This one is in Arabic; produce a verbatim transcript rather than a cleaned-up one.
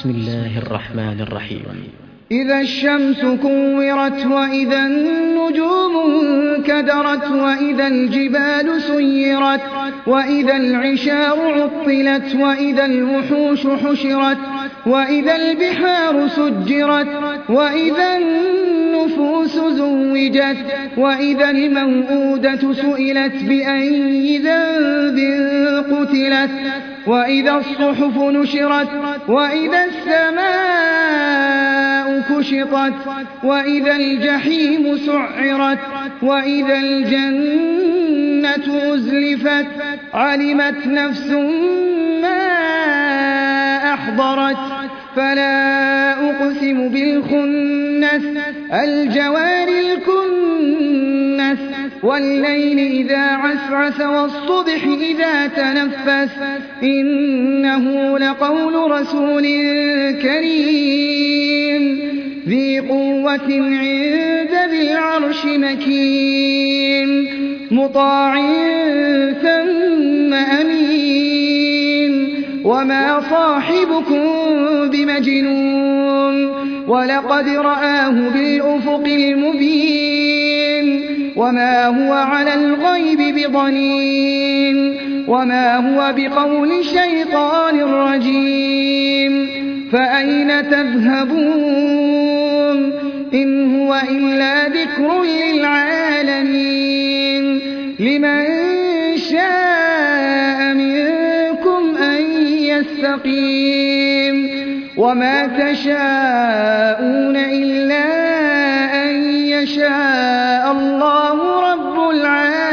بسم الله الرحمن الرحيم. إذا الشمس كورت وإذا النجوم انكدرت وإذا الجبال سيرت وإذا العشار عطلت وإذا الوحوش حشرت وإذا البحار سجرت وإذا النفوس زوجت وإذا الموءودة سئلت بأي ذنب قتلت وإذا الصحف نشرت وإذا السماء كشطت وإذا الجحيم سعرت وإذا الجنة أزلفت علمت نفس ما أحضرت فلا أقسم بالخنس الجوار الكنس والليل إذا عسعس والصبح إذا تنفس إنه لقول رسول كريم ذي قوة عند ذي العرش مكين مطاع ثم أمين وما صاحبكم بمجنون ولقد رآه بالأفق المبين وما هو على الغيب بضنين وما هو بقول شيطان رجيم فأين تذهبون إن هو إلا ذكر للعالمين لمن شاء منكم أن يستقيم وما تشاءون إلا أن يشاء الله رب العالمين.